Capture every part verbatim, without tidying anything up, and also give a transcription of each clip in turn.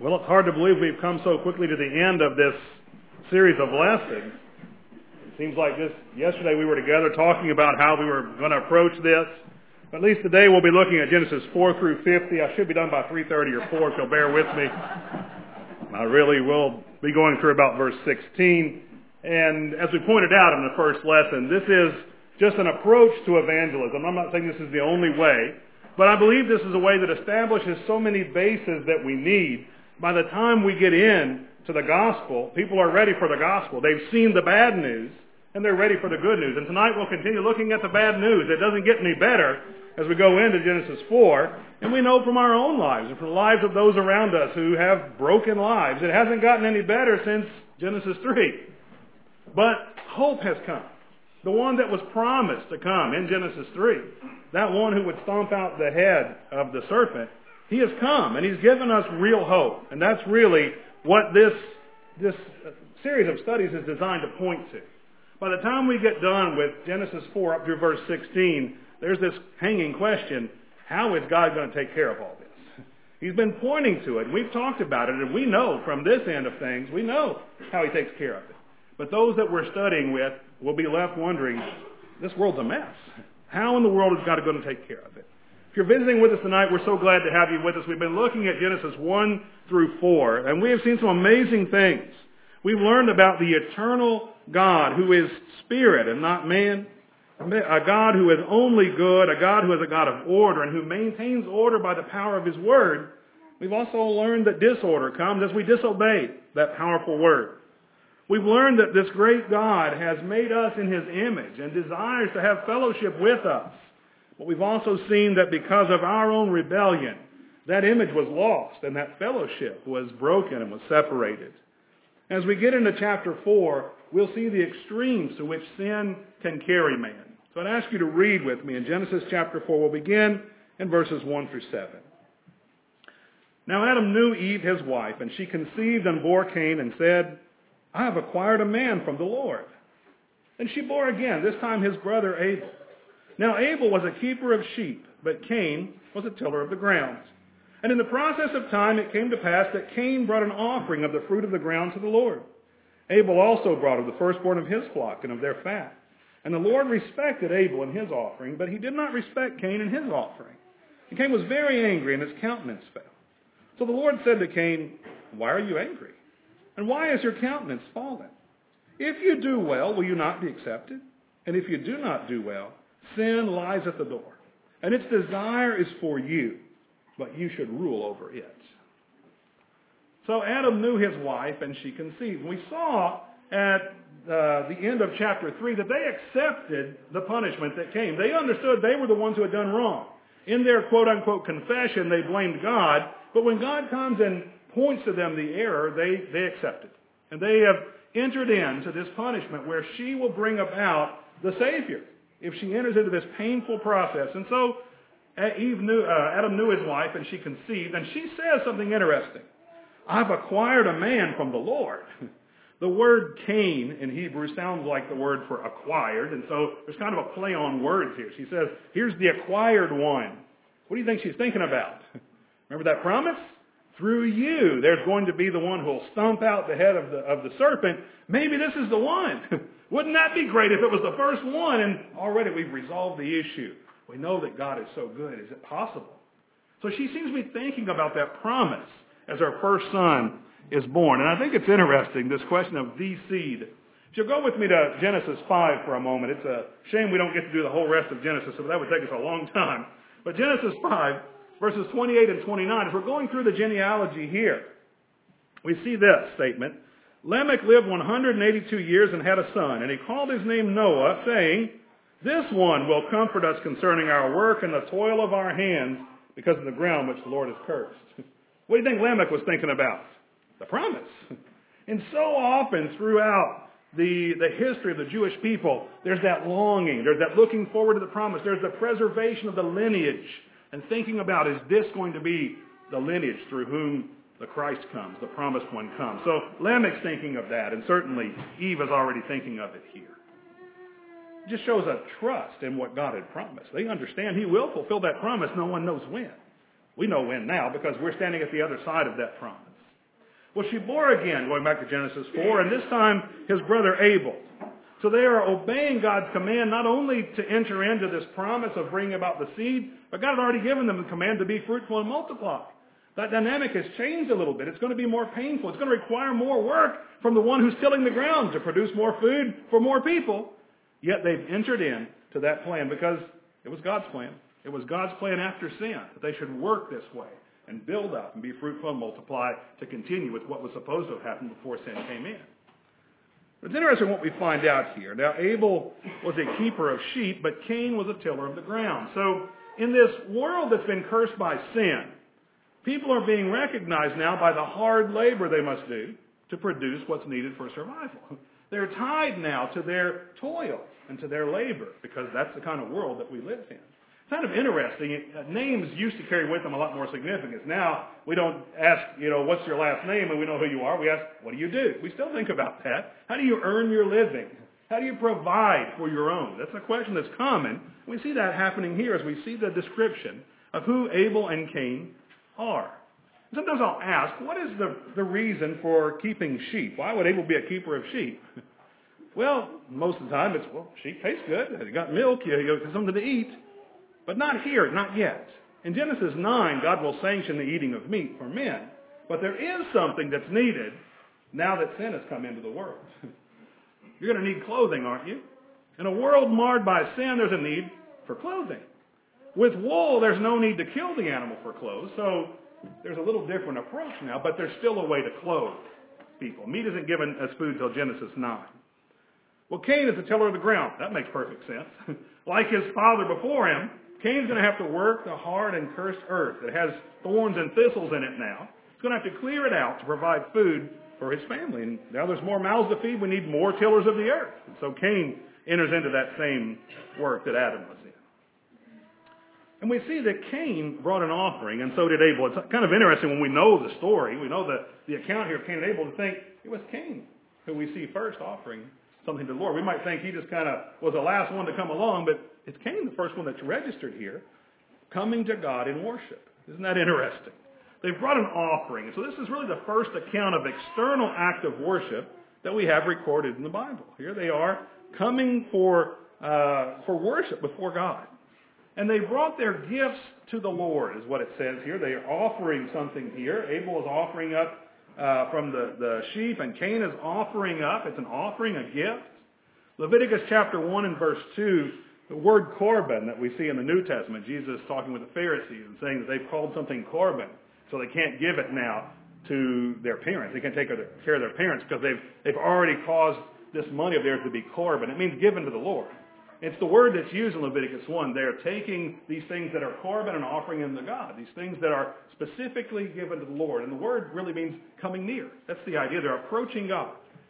Well, it's hard to believe we've come so quickly to the end of this series of lessons. It seems like just yesterday we were together talking about how we were going to approach this. But at least today we'll be looking at Genesis four through fifty. I should be done by three thirty or four, so bear with me. I really will be going through about verse sixteen. And as we pointed out in the first lesson, this is just an approach to evangelism. I'm not saying this is the only way, but I believe this is a way that establishes so many bases that we need. By the time we get in to the gospel, people are ready for the gospel. They've seen the bad news, and they're ready for the good news. And tonight we'll continue looking at the bad news. It doesn't get any better as we go into Genesis four. And we know from our own lives and from the lives of those around us who have broken lives, it hasn't gotten any better since Genesis three. But hope has come. The one that was promised to come in Genesis three, that one who would stomp out the head of the serpent, he has come, and he's given us real hope. And that's really what this, this series of studies is designed to point to. By the time we get done with Genesis four up through verse sixteen, there's this hanging question: how is God going to take care of all this? He's been pointing to it, and we've talked about it, and we know from this end of things, we know how he takes care of it. But those that we're studying with will be left wondering, this world's a mess. How in the world is God going to take care of it? If you're visiting with us tonight, we're so glad to have you with us. We've been looking at Genesis one through four, and we have seen some amazing things. We've learned about the eternal God who is spirit and not man, a God who is only good, a God who is a God of order and who maintains order by the power of his word. We've also learned that disorder comes as we disobey that powerful word. We've learned that this great God has made us in his image and desires to have fellowship with us. But we've also seen that because of our own rebellion, that image was lost and that fellowship was broken and was separated. As we get into chapter four, we'll see the extremes to which sin can carry man. So I'd ask you to read with me in Genesis chapter four. We'll begin in verses one through seven. Now Adam knew Eve his wife, and she conceived and bore Cain and said, I have acquired a man from the Lord. And she bore again, this time his brother Abel. Now Abel was a keeper of sheep, but Cain was a tiller of the ground. And in the process of time it came to pass that Cain brought an offering of the fruit of the ground to the Lord. Abel also brought of the firstborn of his flock and of their fat. And the Lord respected Abel and his offering, but he did not respect Cain and his offering. And Cain was very angry, and his countenance fell. So the Lord said to Cain, why are you angry? And why is your countenance fallen? If you do well, will you not be accepted? And if you do not do well, sin lies at the door, and its desire is for you, but you should rule over it. So Adam knew his wife, and she conceived. We saw at uh, the end of chapter three that they accepted the punishment that came. They understood they were the ones who had done wrong. In their quote-unquote confession, they blamed God, but when God comes and points to them the error, they, they accept it. And they have entered into this punishment where she will bring about the Savior if she enters into this painful process. And so Eve knew, uh, Adam knew his wife, and she conceived, and she says something interesting. I've acquired a man from the Lord. The word Cain in Hebrew sounds like the word for acquired, and so there's kind of a play on words here. She says, here's the acquired one. What do you think she's thinking about? Remember that promise? Through you, there's going to be the one who will stomp out the head of the, of the serpent. Maybe this is the one. Wouldn't that be great if it was the first one? And already we've resolved the issue. We know that God is so good. Is it possible? So she seems to be thinking about that promise as our first son is born. And I think it's interesting, this question of the seed. If you'll go with me to Genesis five for a moment. It's a shame we don't get to do the whole rest of Genesis, so that would take us a long time. But Genesis five, verses twenty-eight and twenty-nine, as we're going through the genealogy here, we see this statement. Lamech lived one hundred eighty-two years and had a son, and he called his name Noah, saying, this one will comfort us concerning our work and the toil of our hands because of the ground which the Lord has cursed. What do you think Lamech was thinking about? The promise. And so often throughout the, the history of the Jewish people, there's that longing, there's that looking forward to the promise, there's the preservation of the lineage and thinking about, is this going to be the lineage through whom the Christ comes, the promised one comes? So Lamech's thinking of that, and certainly Eve is already thinking of it here. It just shows a trust in what God had promised. They understand he will fulfill that promise. No one knows when. We know when now because we're standing at the other side of that promise. Well, she bore again, going back to Genesis four, and this time his brother Abel. So they are obeying God's command not only to enter into this promise of bringing about the seed, but God had already given them the command to be fruitful and multiply. That dynamic has changed a little bit. It's going to be more painful. It's going to require more work from the one who's tilling the ground to produce more food for more people. Yet they've entered in to that plan because it was God's plan. It was God's plan after sin that they should work this way and build up and be fruitful and multiply to continue with what was supposed to have happened before sin came in. It's interesting what we find out here. Now, Abel was a keeper of sheep, but Cain was a tiller of the ground. So in this world that's been cursed by sin, people are being recognized now by the hard labor they must do to produce what's needed for survival. They're tied now to their toil and to their labor because that's the kind of world that we live in. It's kind of interesting. Names used to carry with them a lot more significance. Now, we don't ask, you know, what's your last name and we know who you are. We ask, what do you do? We still think about that. How do you earn your living? How do you provide for your own? That's a question that's common. We see that happening here as we see the description of who Abel and Cain are. Sometimes I'll ask, what is the, the reason for keeping sheep? Why would Abel be a keeper of sheep? Well, most of the time it's, well, sheep taste good. You got milk, you, you got something to eat. But not here, not yet. In Genesis nine, God will sanction the eating of meat for men. But there is something that's needed now that sin has come into the world. You're going to need clothing, aren't you? In a world marred by sin, there's a need for clothing. With wool, there's no need to kill the animal for clothes, so there's a little different approach now, but there's still a way to clothe people. Meat isn't given as food until Genesis nine. Well, Cain is a tiller of the ground. That makes perfect sense. Like his father before him, Cain's going to have to work the hard and cursed earth. It has thorns and thistles in it now. He's going to have to clear it out to provide food for his family. And now there's more mouths to feed. We need more tillers of the earth. And so Cain enters into that same work that Adam was in. And we see that Cain brought an offering, and so did Abel. It's kind of interesting when we know the story, we know the, the account here of Cain and Abel, to think it was Cain who we see first offering something to the Lord. We might think he just kind of was the last one to come along, but it's Cain, the first one that's registered here, coming to God in worship. Isn't that interesting? They've brought an offering. So this is really the first account of external act of worship that we have recorded in the Bible. Here they are coming for, uh, for worship before God. And they brought their gifts to the Lord, is what it says here. They are offering something here. Abel is offering up uh, from the, the sheep, and Cain is offering up. It's an offering, a gift. Leviticus chapter one and verse two, the word korban that we see in the New Testament, Jesus talking with the Pharisees and saying that they've called something korban, so they can't give it now to their parents. They can't take care of their parents because they've, they've already caused this money of theirs to be korban. It means given to the Lord. It's the word that's used in Leviticus one. They're taking these things that are korban and offering them to God. These things that are specifically given to the Lord. And the word really means coming near. That's the idea. They're approaching God.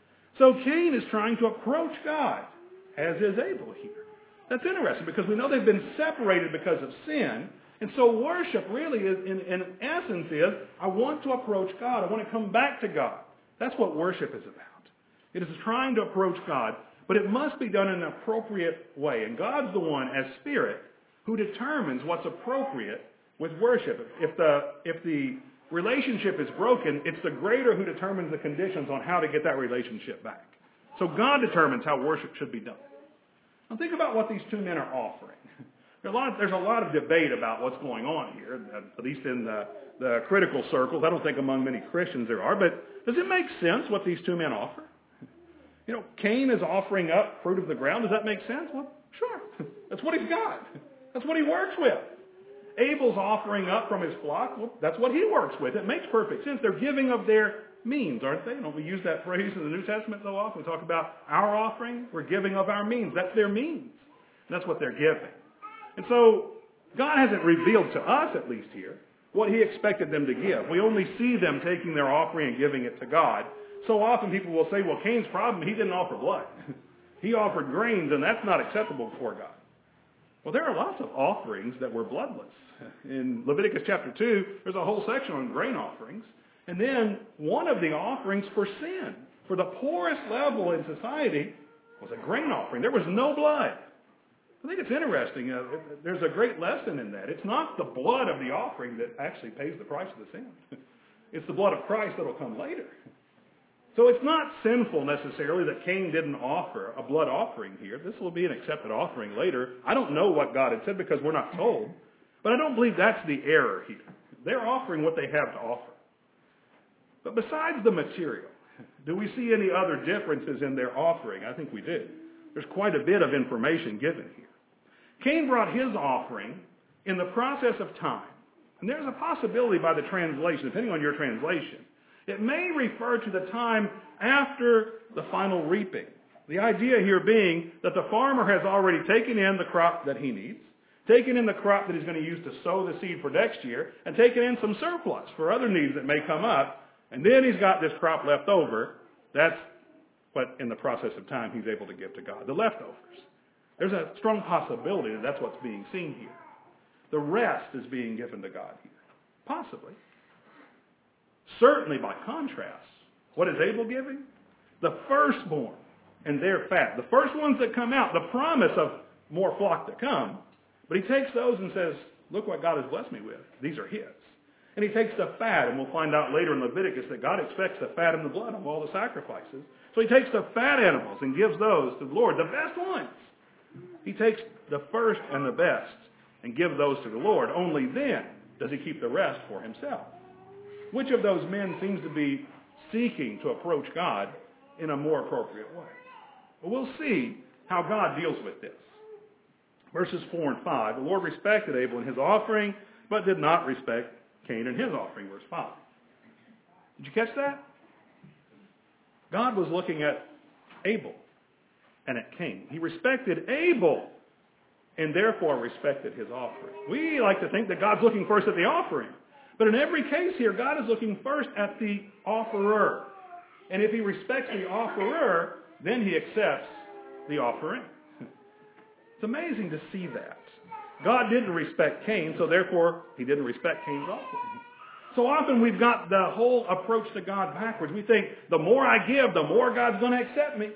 So Cain is trying to approach God, as is Abel here. That's interesting because we know they've been separated because of sin. And so worship really is, in, in essence is, I want to approach God. I want to come back to God. That's what worship is about. It is trying to approach God. But it must be done in an appropriate way. And God's the one, as Spirit, who determines what's appropriate with worship. If the, if the relationship is broken, it's the greater who determines the conditions on how to get that relationship back. So God determines how worship should be done. Now think about what these two men are offering. There's a lot of, there's a lot of debate about what's going on here, at least in the, the critical circles. I don't think among many Christians there are. But does it make sense what these two men offer? You know, Cain is offering up fruit of the ground. Does that make sense? Well, sure. That's what he's got. That's what he works with. Abel's offering up from his flock. Well, that's what he works with. It makes perfect sense. They're giving of their means, aren't they? Don't we use that phrase in the New Testament so often? We talk about our offering. We're giving of our means. That's their means. And that's what they're giving. And so God hasn't revealed to us, at least here, what he expected them to give. We only see them taking their offering and giving it to God. So often people will say, well, Cain's problem, he didn't offer blood. He offered grains, and that's not acceptable before God. Well, there are lots of offerings that were bloodless. In Leviticus chapter two, there's a whole section on grain offerings. And then one of the offerings for sin, for the poorest level in society, was a grain offering. There was no blood. I think it's interesting. Uh, there's a great lesson in that. It's not the blood of the offering that actually pays the price of the sin. It's the blood of Christ that will come later. So it's not sinful necessarily that Cain didn't offer a blood offering here. This will be an accepted offering later. I don't know what God had said because we're not told. But I don't believe that's the error here. They're offering what they have to offer. But besides the material, do we see any other differences in their offering? I think we do. There's quite a bit of information given here. Cain brought his offering in the process of time. And there's a possibility by the translation, depending on your translation, it may refer to the time after the final reaping. The idea here being that the farmer has already taken in the crop that he needs, taken in the crop that he's going to use to sow the seed for next year, and taken in some surplus for other needs that may come up, and then he's got this crop left over. That's what, in the process of time, he's able to give to God, the leftovers. There's a strong possibility that that's what's being seen here. The rest is being given to God here. Possibly. Certainly, by contrast, what is Abel giving? The firstborn and their fat. The first ones that come out, the promise of more flock to come. But he takes those and says, look what God has blessed me with. These are his. And he takes the fat, and we'll find out later in Leviticus that God expects the fat and the blood of all the sacrifices. So he takes the fat animals and gives those to the Lord, the best ones. He takes the first and the best and gives those to the Lord. Only then does he keep the rest for himself. Which of those men seems to be seeking to approach God in a more appropriate way? Well, we'll see how God deals with this. Verses four and five, the Lord respected Abel in his offering, but did not respect Cain in his offering, verse five. Did you catch that? God was looking at Abel and at Cain. He respected Abel and therefore respected his offering. We like to think that God's looking first at the offering. But in every case here, God is looking first at the offerer. And if he respects the offerer, then he accepts the offering. It's amazing to see that. God didn't respect Cain, so therefore he didn't respect Cain's offering. So often we've got the whole approach to God backwards. We think, the more I give, the more God's going to accept me.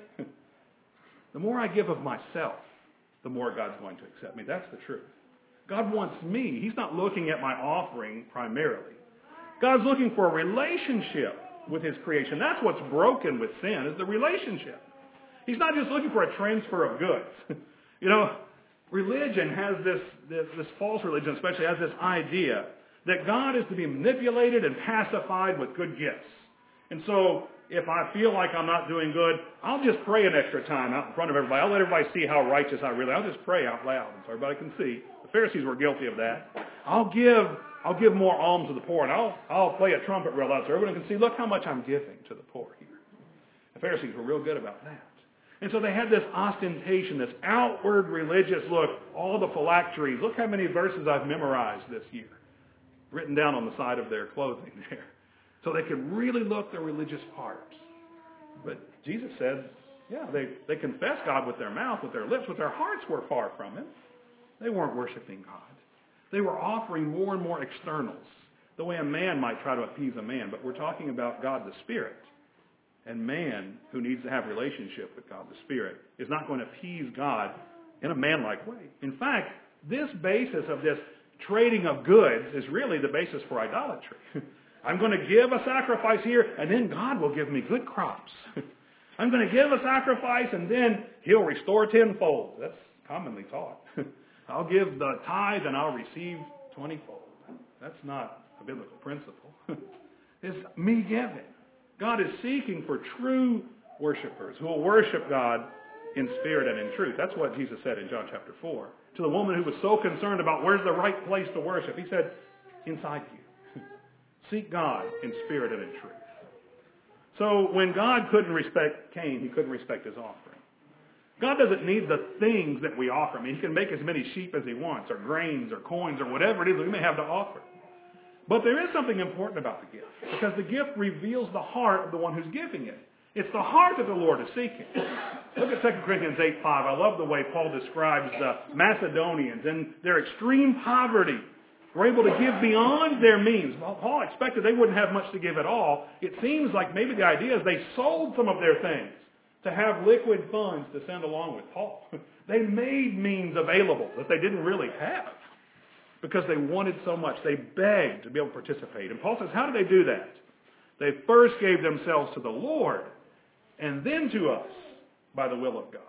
The more I give of myself, the more God's going to accept me. That's the truth. God wants me. He's not looking at my offering primarily. God's looking for a relationship with his creation. That's what's broken with sin, is the relationship. He's not just looking for a transfer of goods. You know, religion has this, this, this false religion especially has this idea that God is to be manipulated and pacified with good gifts. And so if I feel like I'm not doing good, I'll just pray an extra time out in front of everybody. I'll let everybody see how righteous I really am. I'll just pray out loud so everybody can see. The Pharisees were guilty of that. I'll give I'll give more alms to the poor, and I'll I'll play a trumpet real loud so everyone can see, look how much I'm giving to the poor here. The Pharisees were real good about that. And so they had this ostentation, this outward religious look, all the phylacteries. Look how many verses I've memorized this year, written down on the side of their clothing there. So they could really look the religious part. But Jesus said, yeah, they, they confessed God with their mouth, with their lips, but their hearts were far from him. They weren't worshiping God. They were offering more and more externals, the way a man might try to appease a man. But we're talking about God the Spirit. And man, who needs to have a relationship with God the Spirit, is not going to appease God in a man-like way. In fact, this basis of this trading of goods is really the basis for idolatry. I'm going to give a sacrifice here, and then God will give me good crops. I'm going to give a sacrifice, and then he'll restore tenfold. That's commonly taught. I'll give the tithe, and I'll receive twentyfold. That's not a biblical principle. It's me giving. God is seeking for true worshipers who will worship God in spirit and in truth. That's what Jesus said in John chapter four. To the woman who was so concerned about where's the right place to worship, he said, inside you. Seek God in spirit and in truth. So when God couldn't respect Cain, he couldn't respect his offering. God doesn't need the things that we offer. I mean, he can make as many sheep as he wants, or grains, or coins, or whatever it is that we may have to offer. But there is something important about the gift, because the gift reveals the heart of the one who's giving it. It's the heart that the Lord is seeking. Look at Second Corinthians eight five. I love the way Paul describes the Macedonians and their extreme poverty. Were able to give beyond their means. Well, Paul expected they wouldn't have much to give at all. It seems like maybe the idea is they sold some of their things to have liquid funds to send along with Paul. They made means available that they didn't really have because they wanted so much. They begged to be able to participate. And Paul says, how do they do that? They first gave themselves to the Lord and then to us by the will of God.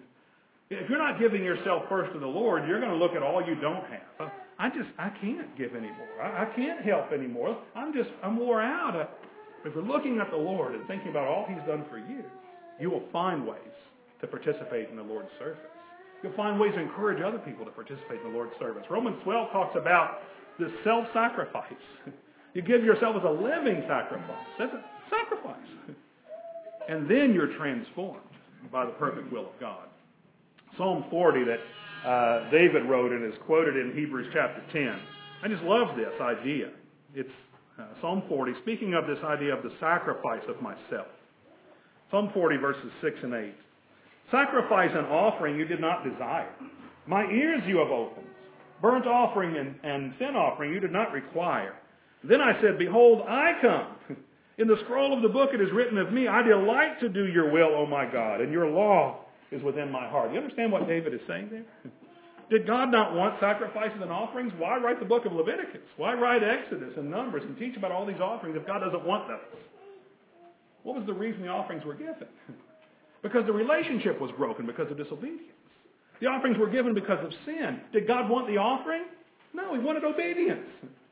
If you're not giving yourself first to the Lord, you're going to look at all you don't have. I just, I can't give anymore. I, I can't help anymore. I'm just, I'm wore out. I, if you're looking at the Lord and thinking about all He's done for you, you will find ways to participate in the Lord's service. You'll find ways to encourage other people to participate in the Lord's service. Romans twelve talks about this self-sacrifice. You give yourself as a living sacrifice. That's a sacrifice. And then you're transformed by the perfect will of God. Psalm forty that uh, David wrote and is quoted in Hebrews chapter ten. I just love this idea. It's uh, Psalm forty, speaking of this idea of the sacrifice of myself. Psalm forty, verses six and eight. Sacrifice and offering you did not desire. My ears you have opened. Burnt offering and, and sin offering you did not require. Then I said, behold, I come. In the scroll of the book it is written of me, I delight to do your will, O my God, and your law is within my heart. You understand what David is saying there? Did God not want sacrifices and offerings? Why write the book of Leviticus? Why write Exodus and Numbers and teach about all these offerings if God doesn't want those? What was the reason the offerings were given? Because the relationship was broken because of disobedience. The offerings were given because of sin. Did God want the offering? No, He wanted obedience.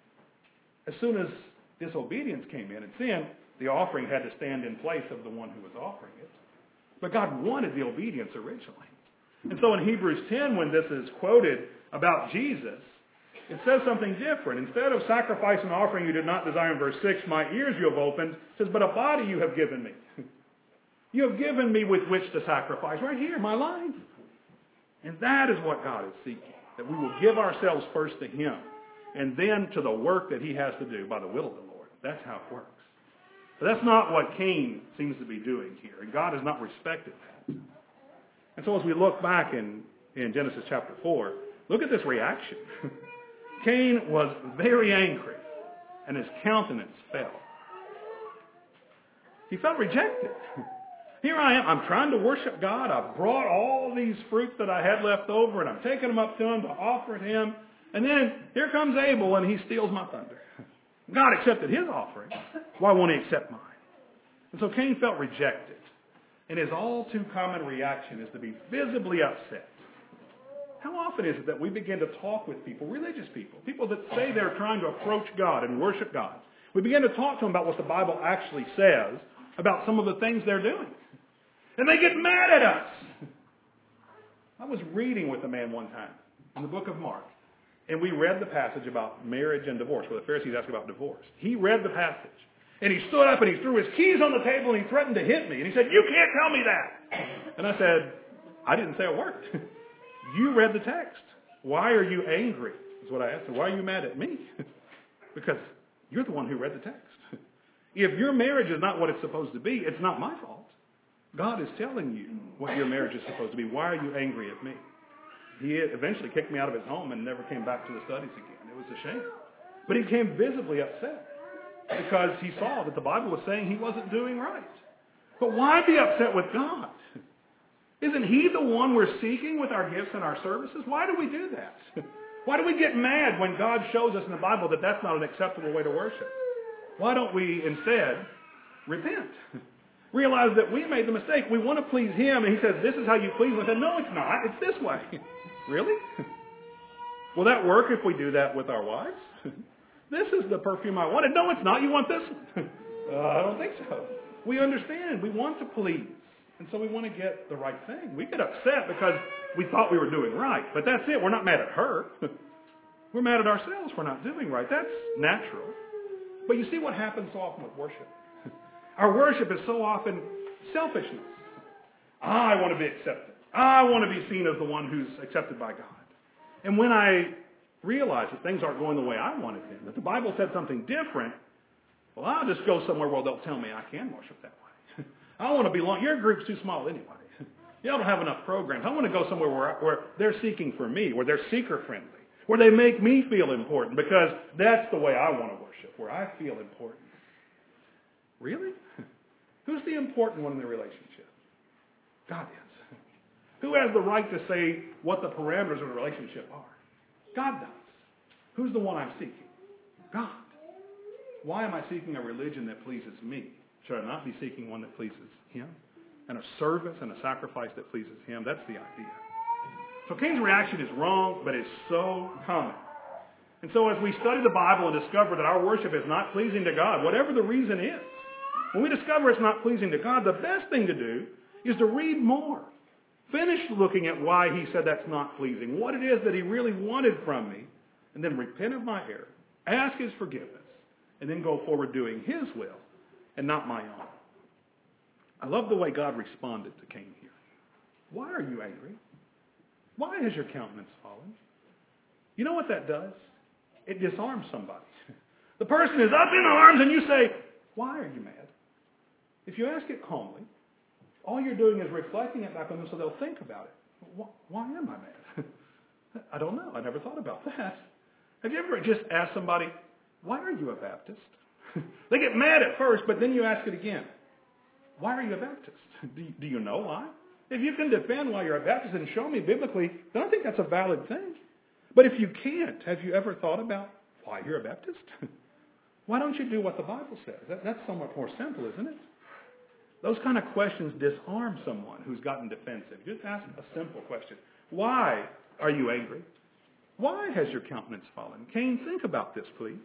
As soon as disobedience came in and sin, the offering had to stand in place of the one who was offering it. But God wanted the obedience originally. And so in Hebrews ten, when this is quoted about Jesus, it says something different. Instead of sacrifice and offering you did not desire in verse six, my ears you have opened, it says, but a body you have given me. You have given me with which to sacrifice. Right here, my life. And that is what God is seeking. That we will give ourselves first to Him. And then to the work that He has to do by the will of the Lord. That's how it works. But that's not what Cain seems to be doing here. And God has not respected that. And so as we look back in, in Genesis chapter four, look at this reaction. Cain was very angry. And his countenance fell. He felt rejected. Here I am. I'm trying to worship God. I've brought all these fruits that I had left over, and I'm taking them up to Him to offer to Him. And then here comes Abel, and he steals my thunder. God accepted his offering. Why won't He accept mine? And so Cain felt rejected. And his all too common reaction is to be visibly upset. How often is it that we begin to talk with people, religious people, people that say they're trying to approach God and worship God? We begin to talk to them about what the Bible actually says about some of the things they're doing. And they get mad at us. I was reading with a man one time in the book of Mark. And we read the passage about marriage and divorce, where the Pharisees asked about divorce. He read the passage. And he stood up and he threw his keys on the table and he threatened to hit me. And he said, you can't tell me that. And I said, I didn't say a word. You read the text. Why are you angry? Is what I asked him. Why are you mad at me? Because you're the one who read the text. If your marriage is not what it's supposed to be, it's not my fault. God is telling you what your marriage is supposed to be. Why are you angry at me? He eventually kicked me out of his home and never came back to the studies again. It was a shame. But he became visibly upset because he saw that the Bible was saying he wasn't doing right. But why be upset with God? Isn't He the one we're seeking with our gifts and our services? Why do we do that? Why do we get mad when God shows us in the Bible that that's not an acceptable way to worship? Why don't we instead repent? Realize that we made the mistake. We want to please Him, and He says, this is how you please Him. I said, no, it's not. It's this way. Really? Will that work if we do that with our wives? This is the perfume I wanted. No, it's not. You want this one. uh, I don't think so. We understand. We want to please. And so we want to get the right thing. We get upset because we thought we were doing right. But that's it. We're not mad at her. We're mad at ourselves for not doing right. That's natural. But you see what happens so often with worship? Our worship is so often selfishness. I want to be accepted. I want to be seen as the one who's accepted by God. And when I realize that things aren't going the way I wanted them, that the Bible said something different, well, I'll just go somewhere where they'll tell me I can worship that way. I want to belong. Your group's too small anyway. Y'all don't have enough programs. I want to go somewhere where, where they're seeking for me, where they're seeker-friendly, where they make me feel important, because that's the way I want to worship, where I feel important. Really? Who's the important one in the relationship? God is. Who has the right to say what the parameters of the relationship are? God does. Who's the one I'm seeking? God. Why am I seeking a religion that pleases me? Should I not be seeking one that pleases him? And a service and a sacrifice that pleases him? That's the idea. So Cain's reaction is wrong, but it's so common. And so as we study the Bible and discover that our worship is not pleasing to God, whatever the reason is, when we discover it's not pleasing to God, the best thing to do is to read more. Finish looking at why he said that's not pleasing, what it is that he really wanted from me, and then repent of my error, ask his forgiveness, and then go forward doing his will and not my own. I love the way God responded to Cain here. Why are you angry? Why has your countenance fallen? You know what that does? It disarms somebody. The person is up in arms and you say, why are you mad? If you ask it calmly, all you're doing is reflecting it back on them so they'll think about it. Why am I mad? I don't know. I never thought about that. Have you ever just asked somebody, why are you a Baptist? They get mad at first, but then you ask it again. Why are you a Baptist? Do you, do you know why? If you can defend why you're a Baptist and show me biblically, then I think that's a valid thing. But if you can't, have you ever thought about why you're a Baptist? Why don't you do what the Bible says? That, that's somewhat more simple, isn't it? Those kind of questions disarm someone who's gotten defensive. Just ask a simple question. Why are you angry? Why has your countenance fallen? Cain, think about this, please.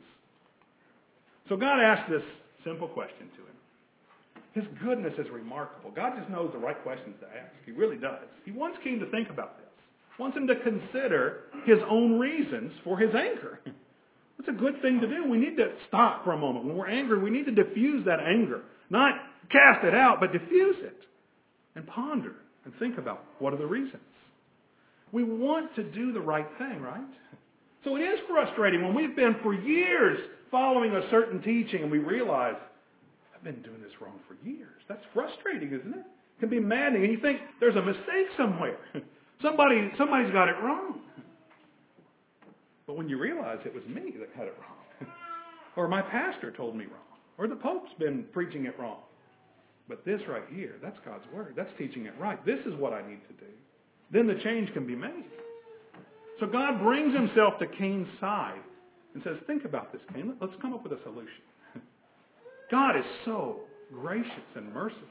So God asked this simple question to him. His goodness is remarkable. God just knows the right questions to ask. He really does. He wants Cain to think about this. He wants him to consider his own reasons for his anger. That's a good thing to do. We need to stop for a moment. When we're angry, we need to diffuse that anger. Not cast it out, but diffuse it. And ponder and think about what are the reasons. We want to do the right thing, right? So it is frustrating when we've been for years following a certain teaching and we realize, I've been doing this wrong for years. That's frustrating, isn't it? It can be maddening. And you think there's a mistake somewhere. Somebody, somebody's got it wrong. But when you realize it was me that had it wrong, or my pastor told me wrong, or the Pope's been preaching it wrong. But this right here, that's God's word. That's teaching it right. This is what I need to do. Then the change can be made. So God brings himself to Cain's side and says, think about this, Cain. Let's come up with a solution. God is so gracious and merciful.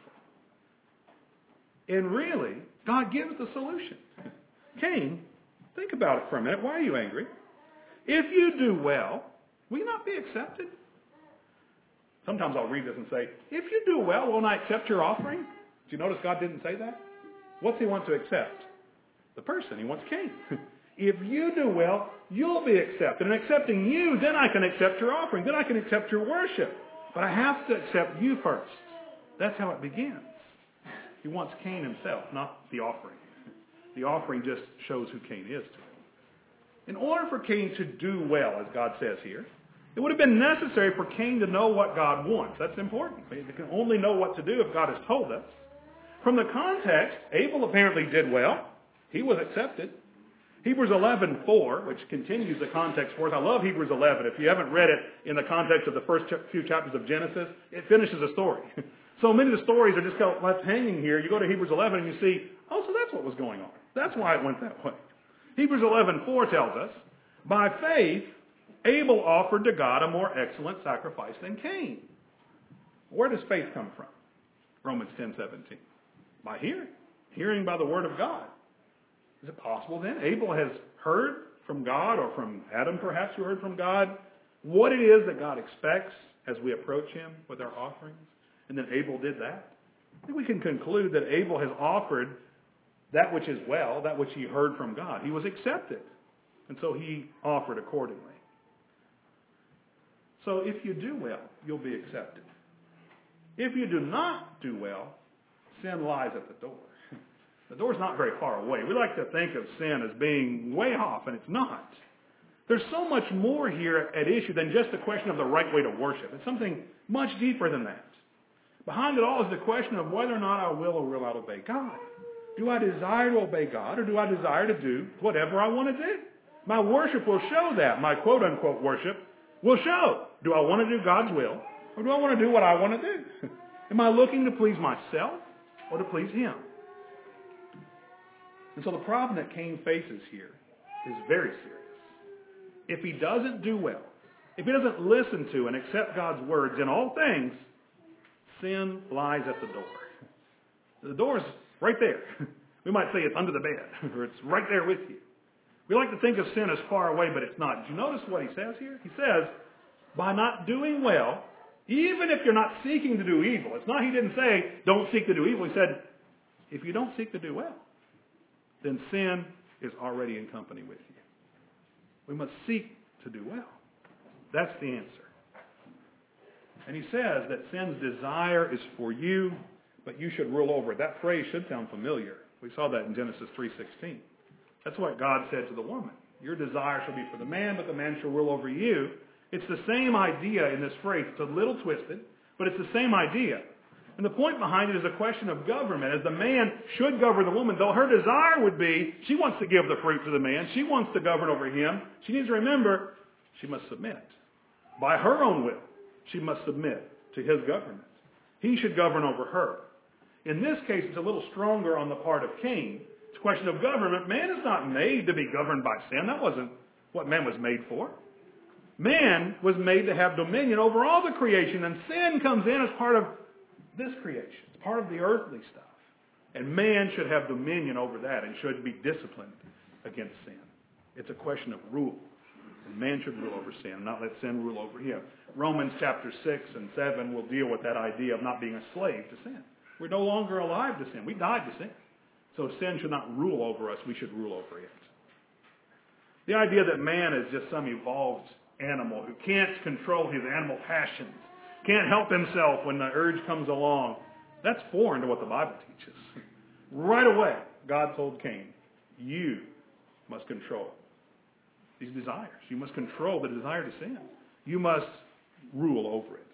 And really, God gives the solution. Cain, think about it for a minute. Why are you angry? If you do well, will you not be accepted? Sometimes I'll read this and say, if you do well, won't I accept your offering? Do you notice God didn't say that? What's he want to accept? The person. He wants Cain. If you do well, you'll be accepted. And accepting you, then I can accept your offering. Then I can accept your worship. But I have to accept you first. That's how it begins. He wants Cain himself, not the offering. The offering just shows who Cain is to him. In order for Cain to do well, as God says here, it would have been necessary for Cain to know what God wants. That's important. He can only know what to do if God has told us. From the context, Abel apparently did well. He was accepted. Hebrews eleven four, which continues the context for us. I love Hebrews eleven. If you haven't read it in the context of the first few chapters of Genesis, it finishes a story. So many of the stories are just left hanging here. You go to Hebrews eleven and you see, oh, so that's what was going on. That's why it went that way. Hebrews eleven four tells us, by faith, Abel offered to God a more excellent sacrifice than Cain. Where does faith come from? Romans ten seventeen. By hearing. Hearing by the word of God. Is it possible then Abel has heard from God, or from Adam perhaps who heard from God, what it is that God expects as we approach him with our offerings? And then Abel did that? I think we can conclude that Abel has offered that which is well, that which he heard from God. He was accepted. And so he offered accordingly. So if you do well, you'll be accepted. If you do not do well, sin lies at the door. The door's not very far away. We like to think of sin as being way off, and it's not. There's so much more here at issue than just the question of the right way to worship. It's something much deeper than that. Behind it all is the question of whether or not I will or will not obey God. Do I desire to obey God, or do I desire to do whatever I want to do? My worship will show that. My quote-unquote worship will show. Do I want to do God's will, or do I want to do what I want to do? Am I looking to please myself or to please him? And so the problem that Cain faces here is very serious. If he doesn't do well, if he doesn't listen to and accept God's words in all things, sin lies at the door. The door's right there. We might say it's under the bed, or it's right there with you. We like to think of sin as far away, but it's not. Did you notice what he says here? He says, by not doing well, even if you're not seeking to do evil. It's not, he didn't say, don't seek to do evil. He said, if you don't seek to do well, then sin is already in company with you. We must seek to do well. That's the answer. And he says that sin's desire is for you, but you should rule over it. That phrase should sound familiar. We saw that in Genesis three sixteen. That's what God said to the woman. Your desire shall be for the man, but the man shall rule over you. It's the same idea in this phrase. It's a little twisted, but it's the same idea. And the point behind it is a question of government. As the man should govern the woman, though her desire would be, she wants to give the fruit to the man. She wants to govern over him. She needs to remember, she must submit. By her own will, she must submit to his government. He should govern over her. In this case, it's a little stronger on the part of Cain. It's a question of government. Man is not made to be governed by sin. That wasn't what man was made for. Man was made to have dominion over all the creation, and sin comes in as part of this creation. It's part of the earthly stuff. And man should have dominion over that and should be disciplined against sin. It's a question of rule. And man should rule over sin, not let sin rule over him. Romans chapter six and seven will deal with that idea of not being a slave to sin. We're no longer alive to sin. We died to sin. So sin should not rule over us. We should rule over it. The idea that man is just some evolved animal who can't control his animal passions, can't help himself when the urge comes along, that's foreign to what the Bible teaches. Right away, God told Cain, you must control these desires. You must control the desire to sin. You must rule over it.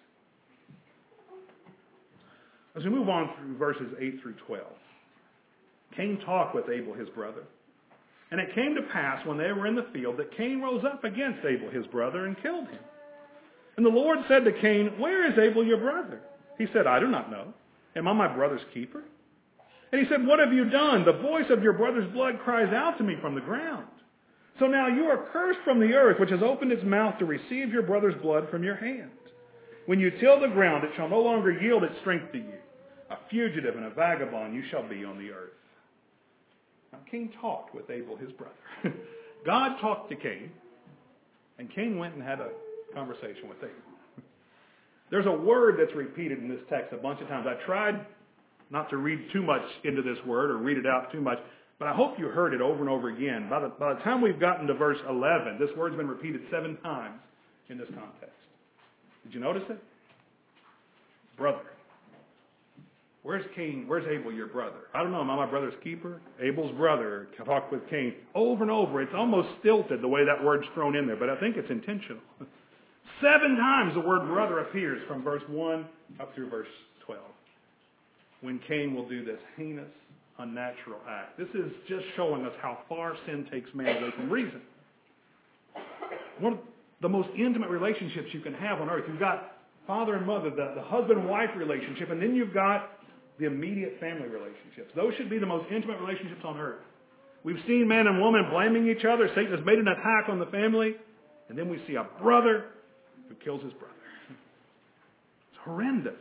As we move on through verses eight through twelve, Cain talked with Abel, his brother. And it came to pass when they were in the field that Cain rose up against Abel, his brother, and killed him. And the Lord said to Cain, where is Abel, your brother? He said, I do not know. Am I my brother's keeper? And he said, what have you done? The voice of your brother's blood cries out to me from the ground. So now you are cursed from the earth, which has opened its mouth to receive your brother's blood from your hand. When you till the ground, it shall no longer yield its strength to you. A fugitive and a vagabond you shall be on the earth. Now Cain talked with Abel, his brother. God talked to Cain, and Cain went and had a conversation with Abel. There's a word that's repeated in this text a bunch of times. I tried not to read too much into this word or read it out too much, but I hope you heard it over and over again. By the, by the time we've gotten to verse eleven, this word's been repeated seven times in this context. Did you notice it? Brother. Where's Cain? Where's Abel, your brother? I don't know. Am I my brother's keeper? Abel's brother talked with Cain over and over. It's almost stilted the way that word's thrown in there, but I think it's intentional. Seven times the word brother appears from verse one up through verse twelve. When Cain will do this heinous, unnatural act. This is just showing us how far sin takes man away from reason. One of the most intimate relationships you can have on earth. You've got father and mother, the, the husband-wife relationship, and then you've got the immediate family relationships. Those should be the most intimate relationships on earth. We've seen man and woman blaming each other. Satan has made an attack on the family. And then we see a brother who kills his brother. It's horrendous.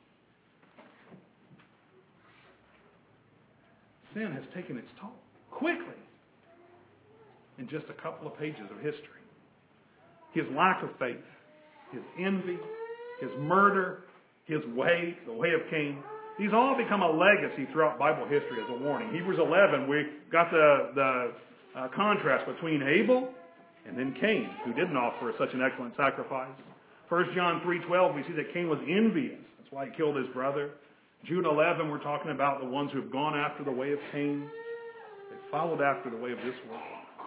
Sin has taken its toll quickly in just a couple of pages of history. His lack of faith, his envy, his murder, his way, the way of Cain, these all become a legacy throughout Bible history as a warning. Hebrews eleven, we got the, the uh, contrast between Abel and then Cain, who didn't offer such an excellent sacrifice. First John three twelve, we see that Cain was envious. That's why he killed his brother. Jude eleven, we're talking about the ones who have gone after the way of Cain. They followed after the way of this world.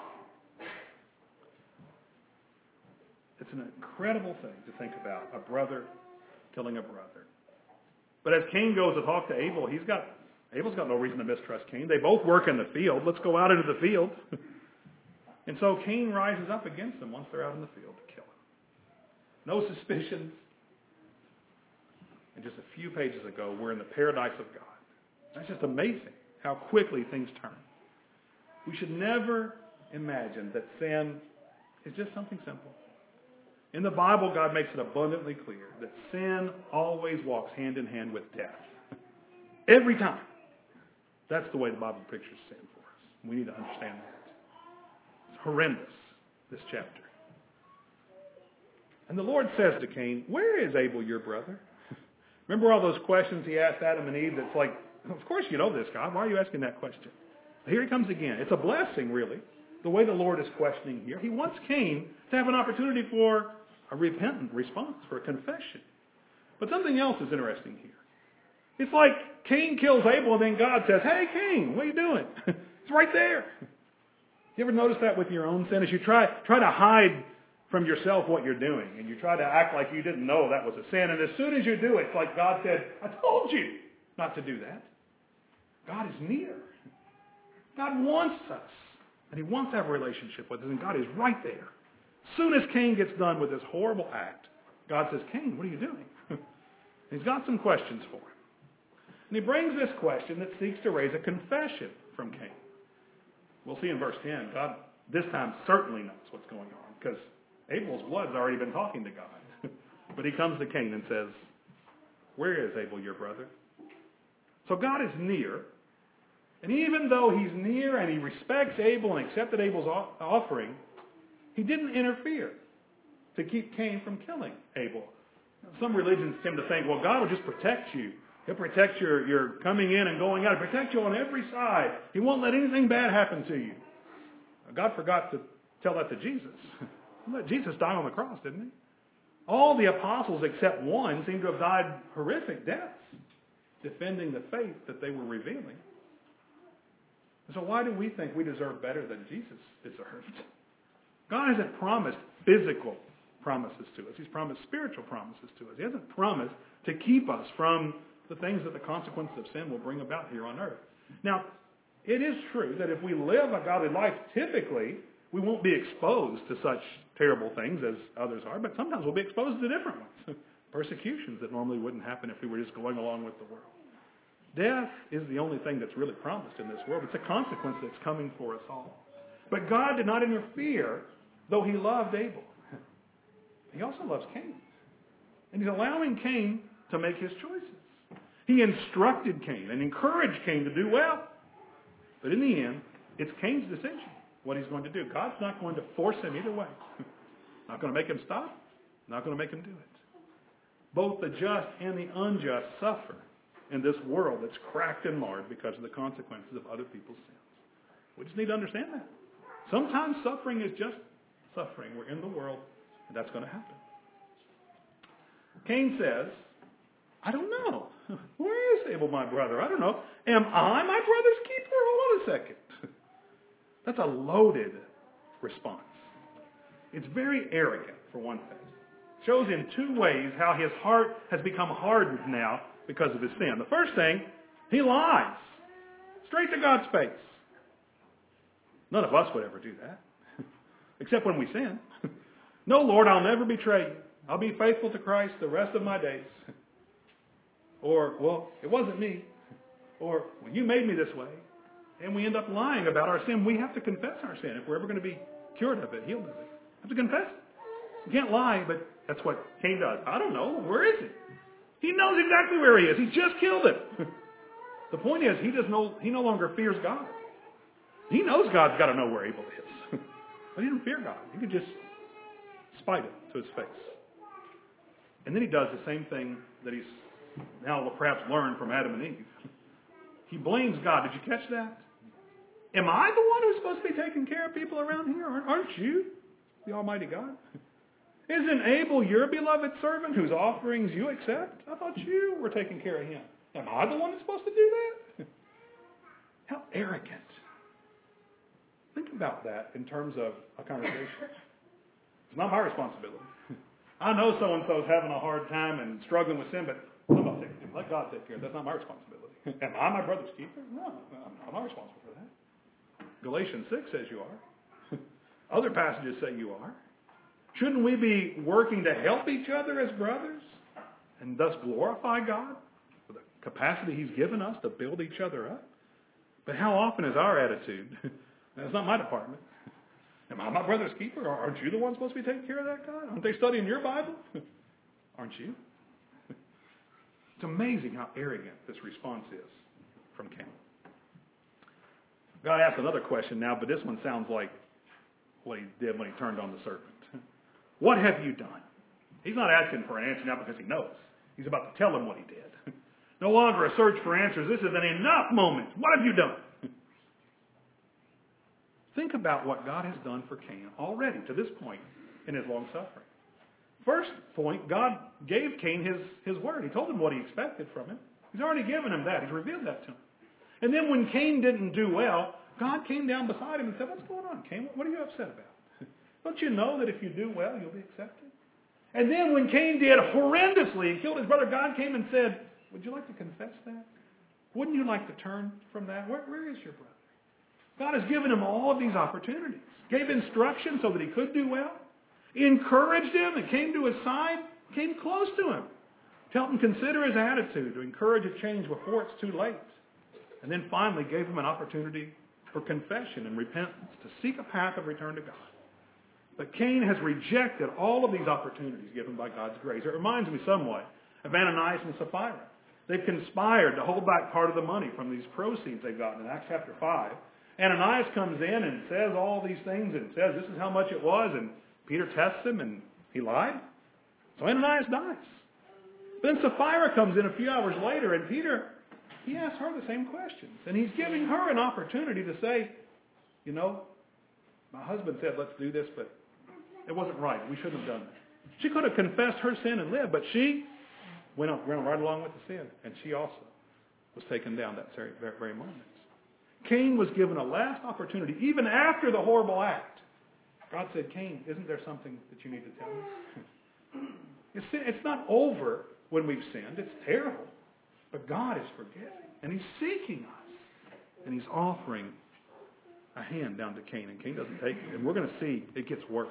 It's an incredible thing to think about, a brother killing a brother. But as Cain goes to talk to Abel, he's got Abel's got no reason to mistrust Cain. They both work in the field. Let's go out into the field. And so Cain rises up against them once they're out in the field to kill him. No suspicions. And just a few pages ago, we're in the paradise of God. That's just amazing how quickly things turn. We should never imagine that sin is just something simple. In the Bible, God makes it abundantly clear that sin always walks hand in hand with death. Every time. That's the way the Bible pictures sin for us. We need to understand that. It's horrendous, this chapter. And the Lord says to Cain, where is Abel, your brother? Remember all those questions he asked Adam and Eve that's like, of course you know this, God. Why are you asking that question? Here he comes again. It's a blessing, really, the way the Lord is questioning here. He wants Cain to have an opportunity for a repentant response, for a confession. But something else is interesting here. It's like Cain kills Abel and then God says, hey, Cain, what are you doing? It's right there. You ever notice that with your own sin? As you try, try to hide from yourself what you're doing, and you try to act like you didn't know that was a sin, and as soon as you do it, it's like God said, I told you not to do that. God is near. God wants us, and he wants to have a relationship with us, and God is right there. As soon as Cain gets done with this horrible act, God says, Cain, what are you doing? He's got some questions for him. And he brings this question that seeks to raise a confession from Cain. We'll see in verse ten, God this time certainly knows what's going on, because Abel's blood's already been talking to God. But he comes to Cain and says, where is Abel, your brother? So God is near. And even though he's near and he respects Abel and accepted Abel's offering, he didn't interfere to keep Cain from killing Abel. Some religions tend to think, well, God will just protect you. He'll protect your, your coming in and going out. He'll protect you on every side. He won't let anything bad happen to you. God forgot to tell that to Jesus. He let Jesus die on the cross, didn't he? All the apostles except one seem to have died horrific deaths, defending the faith that they were revealing. So why do we think we deserve better than Jesus deserved? God hasn't promised physical promises to us. He's promised spiritual promises to us. He hasn't promised to keep us from the things that the consequences of sin will bring about here on earth. Now, it is true that if we live a godly life, typically we won't be exposed to such terrible things as others are, but sometimes we'll be exposed to different ones. Persecutions that normally wouldn't happen if we were just going along with the world. Death is the only thing that's really promised in this world. It's a consequence that's coming for us all. But God did not interfere, though he loved Abel. He also loves Cain. And he's allowing Cain to make his choices. He instructed Cain and encouraged Cain to do well. But in the end, it's Cain's decision what he's going to do. God's not going to force him either way. Not going to make him stop. Not going to make him do it. Both the just and the unjust suffer in this world that's cracked and marred because of the consequences of other people's sins. We just need to understand that. Sometimes suffering is just suffering. We're in the world, and that's going to happen. Cain says, I don't know. Where is Abel, my brother? I don't know. Am I my brother's keeper? Hold on a second. That's a loaded response. It's very arrogant, for one thing. It shows in two ways how his heart has become hardened now because of his sin. The first thing, he lies. Straight to God's face. None of us would ever do that. Except when we sin. No, Lord, I'll never betray you. I'll be faithful to Christ the rest of my days. Or, well, it wasn't me. Or, well, you made me this way. And we end up lying about our sin. We have to confess our sin if we're ever going to be cured of it, healed of it. We have to confess it. You can't lie, but that's what Cain does. I don't know. Where is he? He knows exactly where he is. He just killed him. The point is, he does no, he no longer fears God. He knows God's got to know where Abel is. But he doesn't fear God. He can just spite him to his face. And then he does the same thing that he's now perhaps learned from Adam and Eve. He blames God. Did you catch that? Am I the one who's supposed to be taking care of people around here? Aren't you the Almighty God? Isn't Abel your beloved servant whose offerings you accept? I thought you were taking care of him. Am I the one that's supposed to do that? How arrogant. Think about that in terms of a conversation. It's not my responsibility. I know so-and-so's having a hard time and struggling with sin, but somebody take it. Let God take care of it. That's not my responsibility. Am I my brother's keeper? No, I'm not responsible for that. Galatians six says you are. Other passages say you are. Shouldn't we be working to help each other as brothers and thus glorify God for the capacity he's given us to build each other up? But how often is our attitude? That's not my department. Am I my brother's keeper? Aren't you the one supposed to be taking care of that God? Aren't they studying your Bible? Aren't you? It's amazing how arrogant this response is from Cain. God asks another question now, but this one sounds like what he did when he turned on the serpent. What have you done? He's not asking for an answer now because he knows. He's about to tell him what he did. No longer a search for answers. This is an enough moment. What have you done? Think about what God has done for Cain already to this point in his long suffering. First point, God gave Cain his, his word. He told him what he expected from him. He's already given him that. He's revealed that to him. And then when Cain didn't do well, God came down beside him and said, what's going on, Cain? What are you upset about? Don't you know that if you do well, you'll be accepted? And then when Cain did horrendously and killed his brother, God came and said, would you like to confess that? Wouldn't you like to turn from that? Where, where is your brother? God has given him all of these opportunities. Gave instruction so that he could do well. Encouraged him and came to his side. Came close to him. To help him consider his attitude. To encourage a change before it's too late. And then finally gave him an opportunity for confession and repentance. To seek a path of return to God. But Cain has rejected all of these opportunities given by God's grace. It reminds me somewhat of Ananias and Sapphira. They've conspired to hold back part of the money from these proceeds they've gotten in Acts chapter five. Ananias comes in and says all these things and says this is how much it was, and Peter tests him and he lied. So Ananias dies. Then Sapphira comes in a few hours later and Peter, he asks her the same questions. And he's giving her an opportunity to say, you know, my husband said let's do this, but it wasn't right. We shouldn't have done that. She could have confessed her sin and lived, but she went, on, went right along with the sin. And she also was taken down that very, very moment. Cain was given a last opportunity, even after the horrible act. God said, Cain, isn't there something that you need to tell me? It's, it's not over when we've sinned. It's terrible. But God is forgiving. And he's seeking us. And he's offering a hand down to Cain. And Cain doesn't take it. And we're going to see it gets worse.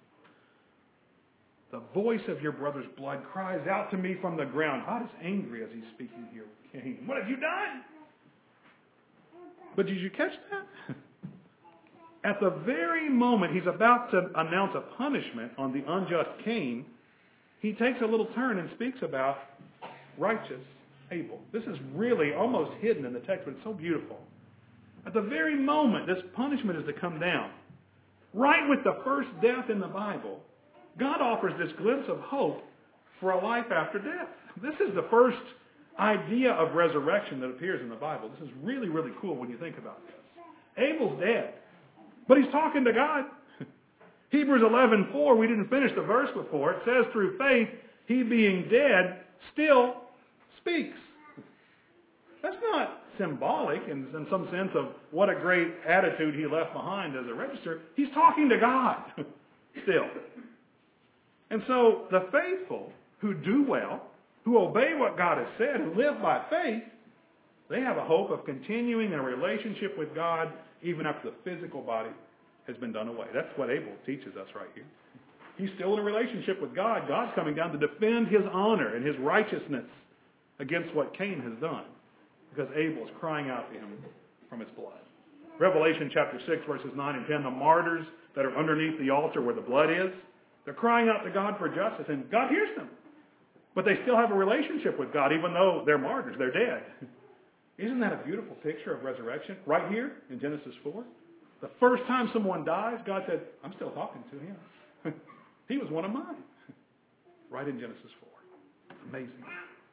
The voice of your brother's blood cries out to me from the ground. God is angry as he's speaking here with Cain. What have you done? But did you catch that? At the very moment he's about to announce a punishment on the unjust Cain, he takes a little turn and speaks about righteous Abel. This is really almost hidden in the text, but it's so beautiful. At the very moment this punishment is to come down, right with the first death in the Bible, God offers this glimpse of hope for a life after death. This is the first idea of resurrection that appears in the Bible. This is really, really cool when you think about this. Abel's dead, but he's talking to God. Hebrews eleven four, we didn't finish the verse before. It says, through faith, he being dead still speaks. That's not symbolic in, in some sense of what a great attitude he left behind as a register. He's talking to God still. And so the faithful who do well, who obey what God has said, who live by faith, they have a hope of continuing a relationship with God even after the physical body has been done away. That's what Abel teaches us right here. He's still in a relationship with God. God's coming down to defend his honor and his righteousness against what Cain has done, because Abel is crying out to him from his blood. Revelation chapter six, verses nine and ten, the martyrs that are underneath the altar where the blood is, they're crying out to God for justice, and God hears them. But they still have a relationship with God, even though they're martyrs, they're dead. Isn't that a beautiful picture of resurrection? Right here in Genesis four. The first time someone dies, God said, I'm still talking to him. He was one of mine. Right in Genesis four. Amazing.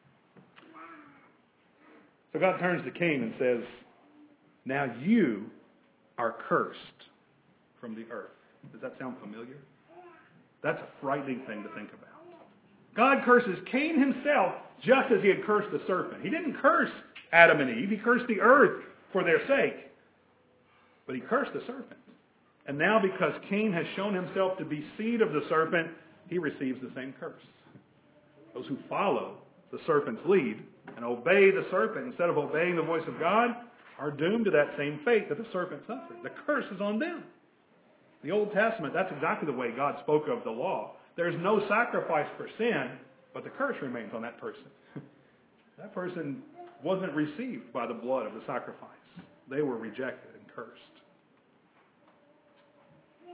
So God turns to Cain and says, now you are cursed from the earth. Does that sound familiar? That's a frightening thing to think about. God curses Cain himself just as he had cursed the serpent. He didn't curse Adam and Eve. He cursed the earth for their sake. But he cursed the serpent. And now because Cain has shown himself to be seed of the serpent, he receives the same curse. Those who follow the serpent's lead and obey the serpent instead of obeying the voice of God are doomed to that same fate that the serpent suffered. The curse is on them. The Old Testament, that's exactly the way God spoke of the law. There's no sacrifice for sin, but the curse remains on that person. That person wasn't received by the blood of the sacrifice. They were rejected and cursed.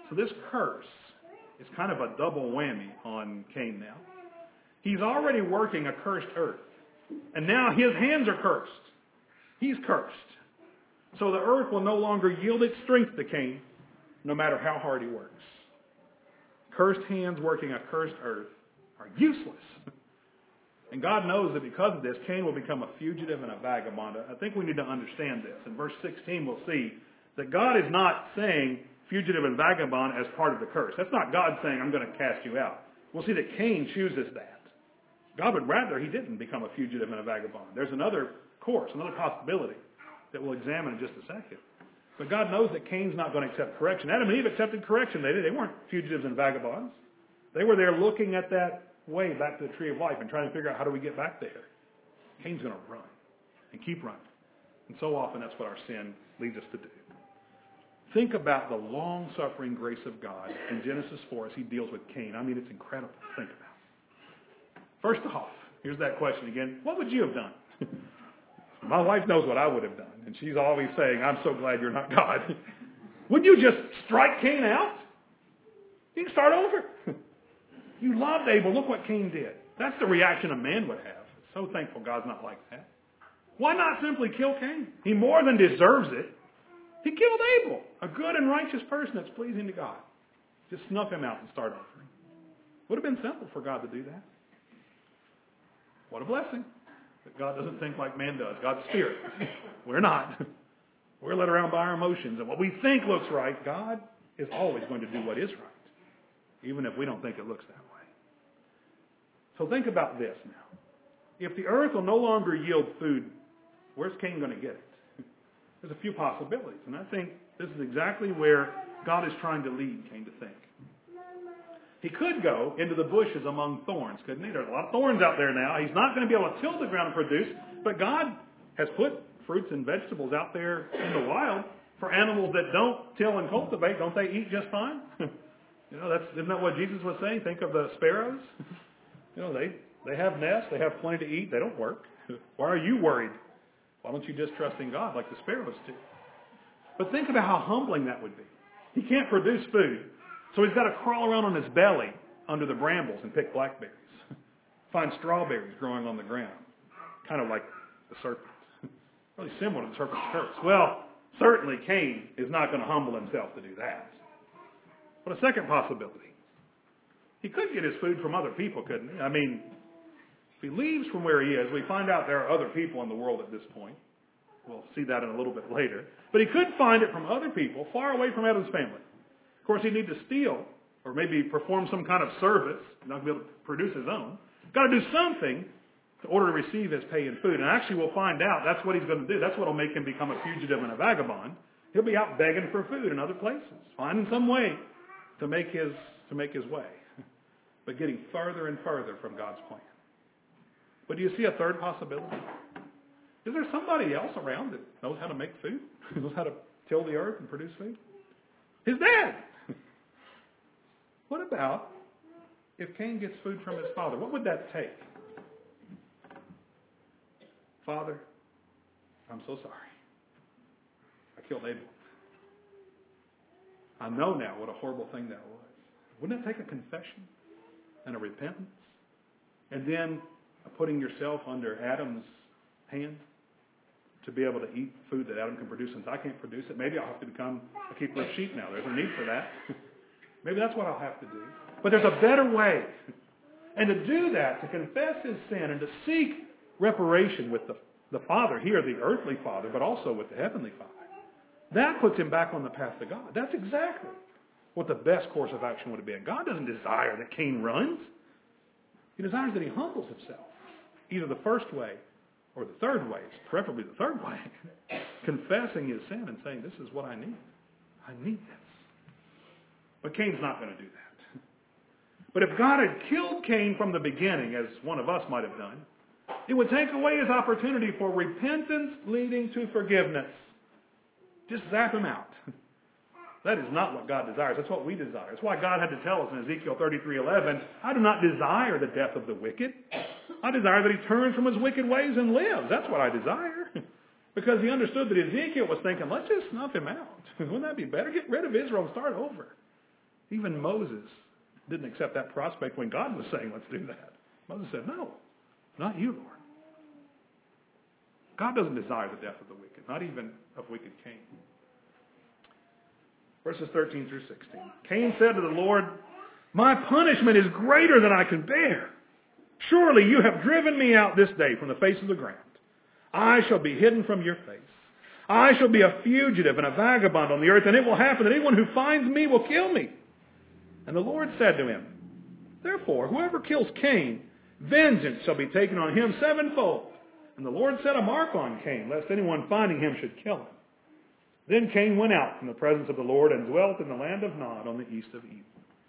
So this curse is kind of a double whammy on Cain now. He's already working a cursed earth. And now his hands are cursed. He's cursed. So the earth will no longer yield its strength to Cain, no matter how hard he works. Cursed hands working a cursed earth are useless. And God knows that because of this, Cain will become a fugitive and a vagabond. I think we need to understand this. In verse sixteen, we'll see that God is not saying fugitive and vagabond as part of the curse. That's not God saying, I'm going to cast you out. We'll see that Cain chooses that. God would rather he didn't become a fugitive and a vagabond. There's another course, another possibility that we'll examine in just a second. But God knows that Cain's not going to accept correction. Adam and Eve accepted correction. They, they weren't fugitives and vagabonds. They were there looking at that way back to the tree of life and trying to figure out how do we get back there. Cain's going to run and keep running. And so often that's what our sin leads us to do. Think about the long-suffering grace of God in Genesis four as he deals with Cain. I mean, it's incredible to think about. First off, here's that question again. What would you have done? My wife knows what I would have done, and she's always saying, I'm so glad you're not God. Would you just strike Cain out? You can start over. You loved Abel. Look what Cain did. That's the reaction a man would have. So thankful God's not like that. Why not simply kill Cain? He more than deserves it. He killed Abel, a good and righteous person that's pleasing to God. Just snuff him out and start over. Would have been simple for God to do that. What a blessing. But God doesn't think like man does. God's spirit. We're not. We're led around by our emotions. And what we think looks right, God is always going to do what is right, even if we don't think it looks that way. So think about this now. If the earth will no longer yield food, where's Cain going to get it? There's a few possibilities. And I think this is exactly where God is trying to lead Cain to think. He could go into the bushes among thorns, couldn't he? There's a lot of thorns out there now. He's not going to be able to till the ground and produce, but God has put fruits and vegetables out there in the wild for animals that don't till and cultivate. Don't they eat just fine? You know, that's, isn't that what Jesus was saying? Think of the sparrows. You know, they, they have nests. They have plenty to eat. They don't work. Why are you worried? Why don't you just trust in God like the sparrows do? But think about how humbling that would be. He can't produce food. So he's got to crawl around on his belly under the brambles and pick blackberries. Find strawberries growing on the ground. Kind of like the serpent. Really similar to the serpent's curse. Well, certainly Cain is not going to humble himself to do that. But a second possibility. He could get his food from other people, couldn't he? I mean, if he leaves from where he is, we find out there are other people in the world at this point. We'll see that in a little bit later. But he could find it from other people far away from Adam's family. Of course, he'd need to steal or maybe perform some kind of service. He's not going to be able to produce his own. Got to do something in order to receive his pay in food. And actually, we'll find out that's what he's going to do. That's what will make him become a fugitive and a vagabond. He'll be out begging for food in other places, finding some way to make his to make his way, but getting further and further from God's plan. But do you see a third possibility? Is there somebody else around that knows how to make food, knows how to till the earth and produce food? His dad. What about if Cain gets food from his father? What would that take? Father, I'm so sorry. I killed Abel. I know now what a horrible thing that was. Wouldn't it take a confession and a repentance? And then putting yourself under Adam's hand to be able to eat food that Adam can produce since I can't produce it? Maybe I'll have to become a keeper of sheep now. There's a need for that. Maybe that's what I'll have to do. But there's a better way. And to do that, to confess his sin and to seek reparation with the, the Father here, the earthly Father, but also with the heavenly Father, that puts him back on the path to God. That's exactly what the best course of action would have been. God doesn't desire that Cain runs. He desires that he humbles himself. Either the first way or the third way, preferably the third way, confessing his sin and saying, this is what I need. I need this. But Cain's not going to do that. But if God had killed Cain from the beginning, as one of us might have done, it would take away his opportunity for repentance leading to forgiveness. Just zap him out. That is not what God desires. That's what we desire. That's why God had to tell us in Ezekiel thirty-three eleven, I do not desire the death of the wicked. I desire that he turns from his wicked ways and lives. That's what I desire. Because he understood that Ezekiel was thinking, let's just snuff him out. Wouldn't that be better? Get rid of Israel and start over. Even Moses didn't accept that prospect when God was saying, let's do that. Moses said, no, not you, Lord. God doesn't desire the death of the wicked, not even of wicked Cain. Verses thirteen through sixteen. Cain said to the Lord, my punishment is greater than I can bear. Surely you have driven me out this day from the face of the ground. I shall be hidden from your face. I shall be a fugitive and a vagabond on the earth, and it will happen that anyone who finds me will kill me. And the Lord said to him, therefore, whoever kills Cain, vengeance shall be taken on him sevenfold. And the Lord set a mark on Cain, lest anyone finding him should kill him. Then Cain went out from the presence of the Lord and dwelt in the land of Nod on the east of Eden.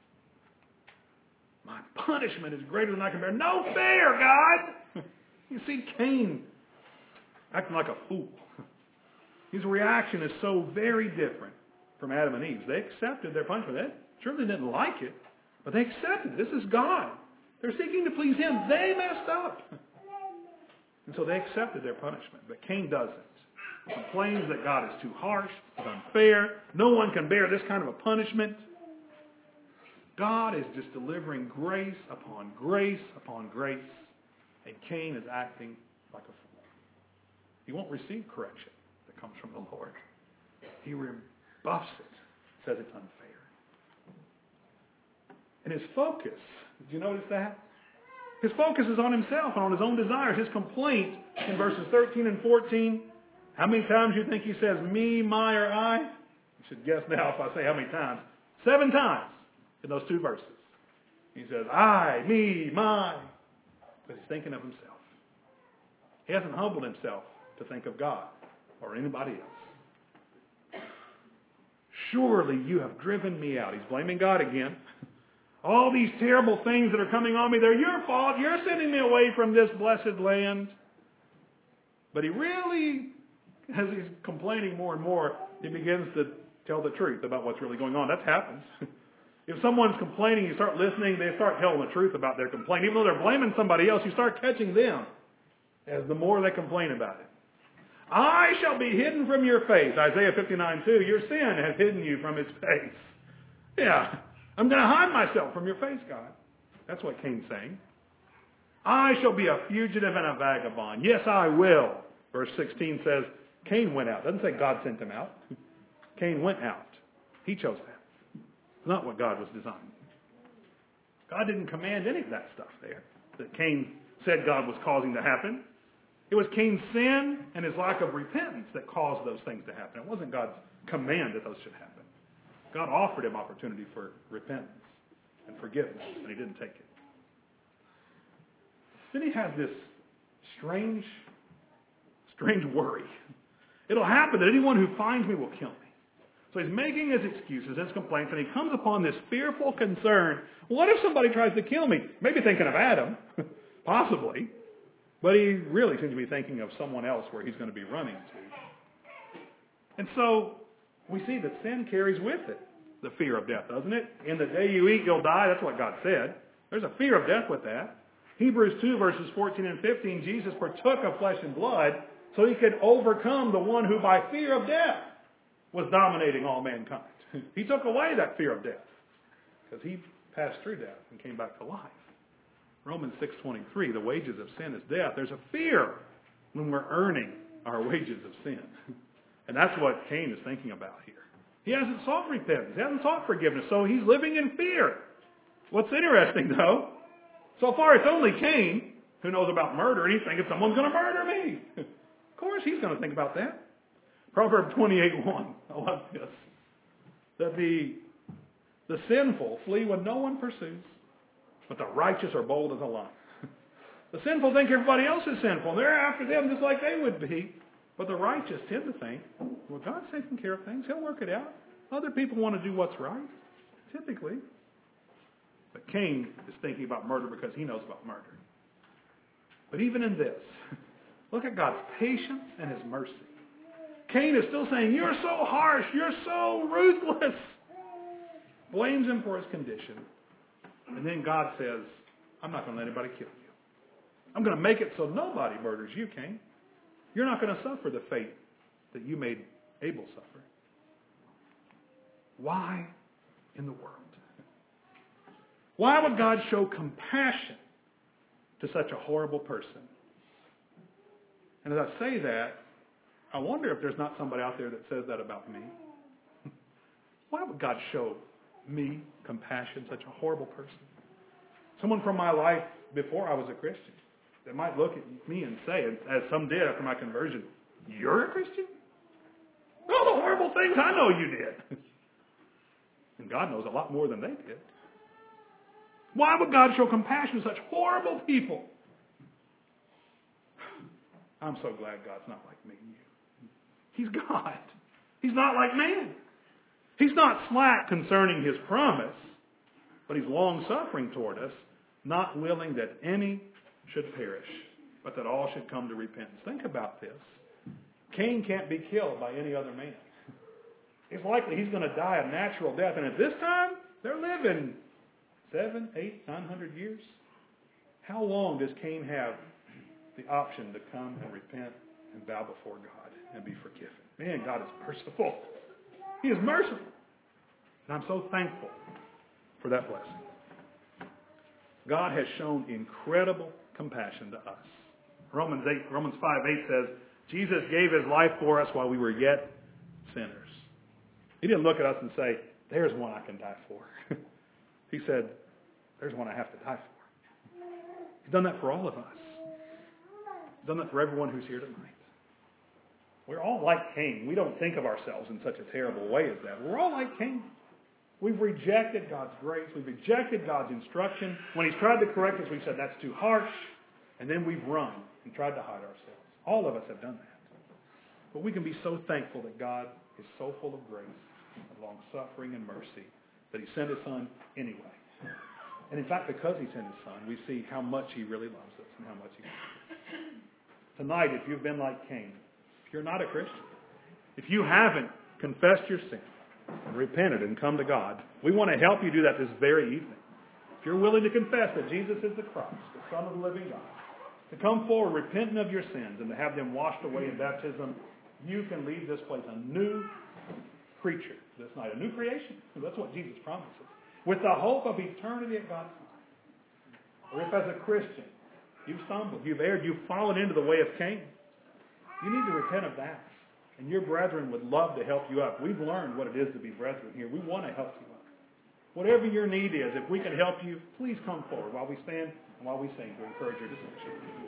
My punishment is greater than I can bear. No fair, God! You see Cain acting like a fool. His reaction is so very different from Adam and Eve's. They accepted their punishment. They surely didn't like it, but they accepted it. This is God. They're seeking to please Him. They messed up. And so they accepted their punishment. But Cain doesn't. He complains that God is too harsh, it's unfair. No one can bear this kind of a punishment. God is just delivering grace upon grace upon grace. And Cain is acting like a fool. He won't receive correction that comes from the Lord. He rebuffs it, says it's unfair. And his focus, did you notice that? His focus is on himself and on his own desires. His complaint in verses thirteen and fourteen, how many times do you think he says me, my, or I? You should guess now if I say how many times. Seven times in those two verses. He says, I, me, my. But he's thinking of himself. He hasn't humbled himself to think of God or anybody else. Surely you have driven me out. He's blaming God again. All these terrible things that are coming on me, they're your fault. You're sending me away from this blessed land. But he really, as he's complaining more and more, he begins to tell the truth about what's really going on. That happens. If someone's complaining, you start listening, they start telling the truth about their complaint. Even though they're blaming somebody else, you start catching them as the more they complain about it. I shall be hidden from your face. Isaiah fifty-nine two. Your sin has hidden you from its face. Yeah. I'm going to hide myself from your face, God. That's what Cain's saying. I shall be a fugitive and a vagabond. Yes, I will. Verse sixteen says, Cain went out. It doesn't say God sent him out. Cain went out. He chose that. It's not what God was designing. God didn't command any of that stuff there that Cain said God was causing to happen. It was Cain's sin and his lack of repentance that caused those things to happen. It wasn't God's command that those should happen. God offered him opportunity for repentance and forgiveness, and he didn't take it. Then he has this strange, strange worry. It'll happen that anyone who finds me will kill me. So he's making his excuses, his complaints, and he comes upon this fearful concern. What if somebody tries to kill me? Maybe thinking of Adam, possibly. But he really seems to be thinking of someone else where he's going to be running to. And so we see that sin carries with it the fear of death, doesn't it? In the day you eat, you'll die. That's what God said. There's a fear of death with that. Hebrews two, verses fourteen and fifteen, Jesus partook of flesh and blood so he could overcome the one who by fear of death was dominating all mankind. He took away that fear of death because he passed through death and came back to life. Romans six twenty-three, the wages of sin is death. There's a fear when we're earning our wages of sin. And that's what Cain is thinking about here. He hasn't sought repentance. He hasn't sought forgiveness. So he's living in fear. What's interesting, though, so far it's only Cain who knows about murder, and he's thinking someone's going to murder me. Of course he's going to think about that. Proverbs twenty-eight one. I love this. That the, the sinful flee when no one pursues, but the righteous are bold as a lion. The sinful think everybody else is sinful, and they're after them just like they would be. But the righteous tend to think, well, God's taking care of things. He'll work it out. Other people want to do what's right, typically. But Cain is thinking about murder because he knows about murder. But even in this, look at God's patience and his mercy. Cain is still saying, you're so harsh. You're so ruthless. Blames him for his condition. And then God says, I'm not going to let anybody kill you. I'm going to make it so nobody murders you, Cain. You're not going to suffer the fate that you made Abel suffer. Why in the world? Why would God show compassion to such a horrible person? And as I say that, I wonder if there's not somebody out there that says that about me. Why would God show me compassion, such a horrible person? Someone from my life before I was a Christian that might look at me and say, as some did after my conversion, "You're a Christian? All the horrible things I know you did." And God knows a lot more than they did. Why would God show compassion to such horrible people? I'm so glad God's not like me and you. He's God. He's not like man. He's not slack concerning his promise, but he's long-suffering toward us, not willing that any should perish, but that all should come to repentance. Think about this. Cain can't be killed by any other man. It's likely he's going to die a natural death, and at this time, they're living seven, eight, nine hundred years. How long does Cain have the option to come and repent and bow before God and be forgiven? Man, God is merciful. He is merciful. And I'm so thankful for that blessing. God has shown incredible compassion to us. Romans eight, Romans five eight says, Jesus gave his life for us while we were yet sinners. He didn't look at us and say, "There's one I can die for." He said, "There's one I have to die for." He's done that for all of us. He's done that for everyone who's here tonight. We're all like Cain. We don't think of ourselves in such a terrible way as that. We're all like Cain. We've rejected God's grace. We've rejected God's instruction. When he's tried to correct us, we've said, "That's too harsh." And then we've run and tried to hide ourselves. All of us have done that. But we can be so thankful that God is so full of grace and long-suffering and mercy that he sent his Son anyway. And in fact, because he sent his Son, we see how much he really loves us and how much he loves us. Tonight, if you've been like Cain, if you're not a Christian, if you haven't confessed your sin and repented and come to God, we want to help you do that this very evening. If you're willing to confess that Jesus is the Christ, the Son of the living God, to come forward repenting of your sins and to have them washed away in baptism, you can leave this place a new creature this night, a new creation. That's what Jesus promises. With the hope of eternity at God's side. Or if as a Christian, you've stumbled, you've erred, you've fallen into the way of Cain, you need to repent of that. And your brethren would love to help you up. We've learned what it is to be brethren here. We want to help you up. Whatever your need is, if we can help you, please come forward while we stand and while we sing to encourage your decision.